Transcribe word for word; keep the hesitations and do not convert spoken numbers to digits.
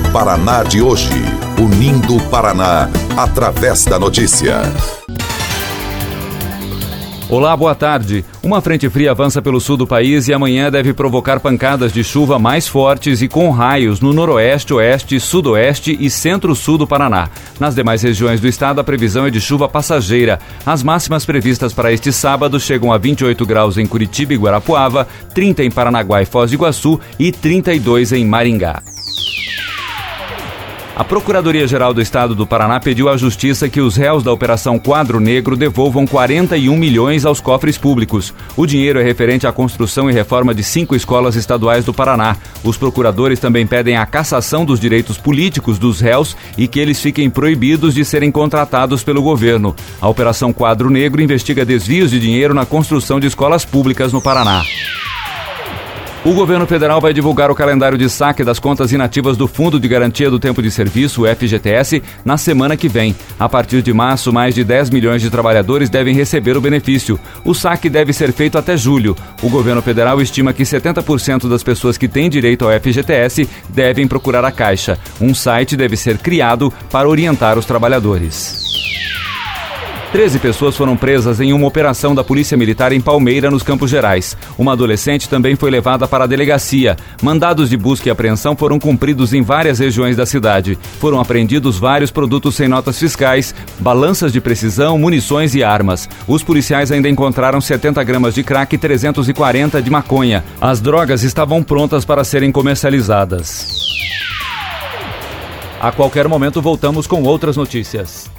Paraná de hoje, unindo o Paraná através da notícia. Olá, boa tarde. Uma frente fria avança pelo sul do país e amanhã deve provocar pancadas de chuva mais fortes e com raios no noroeste, oeste, sudoeste e centro-sul do Paraná. Nas demais regiões do estado, a previsão é de chuva passageira. As máximas previstas para este sábado chegam a vinte e oito graus em Curitiba e Guarapuava, trinta em Paranaguá e Foz do Iguaçu e trinta e dois em Maringá. A Procuradoria-Geral do Estado do Paraná pediu à Justiça que os réus da Operação Quadro Negro devolvam quarenta e um milhões aos cofres públicos. O dinheiro é referente à construção e reforma de cinco escolas estaduais do Paraná. Os procuradores também pedem a cassação dos direitos políticos dos réus e que eles fiquem proibidos de serem contratados pelo governo. A Operação Quadro Negro investiga desvios de dinheiro na construção de escolas públicas no Paraná. O governo federal vai divulgar o calendário de saque das contas inativas do Fundo de Garantia do Tempo de Serviço, o F G T S, na semana que vem. A partir de março, mais de dez milhões de trabalhadores devem receber o benefício. O saque deve ser feito até julho. O governo federal estima que setenta por cento das pessoas que têm direito ao F G T S devem procurar a Caixa. Um site deve ser criado para orientar os trabalhadores. Treze pessoas foram presas em uma operação da Polícia Militar em Palmeira, nos Campos Gerais. Uma adolescente também foi levada para a delegacia. Mandados de busca e apreensão foram cumpridos em várias regiões da cidade. Foram apreendidos vários produtos sem notas fiscais, balanças de precisão, munições e armas. Os policiais ainda encontraram setenta gramas de crack e trezentos e quarenta de maconha. As drogas estavam prontas para serem comercializadas. A qualquer momento voltamos com outras notícias.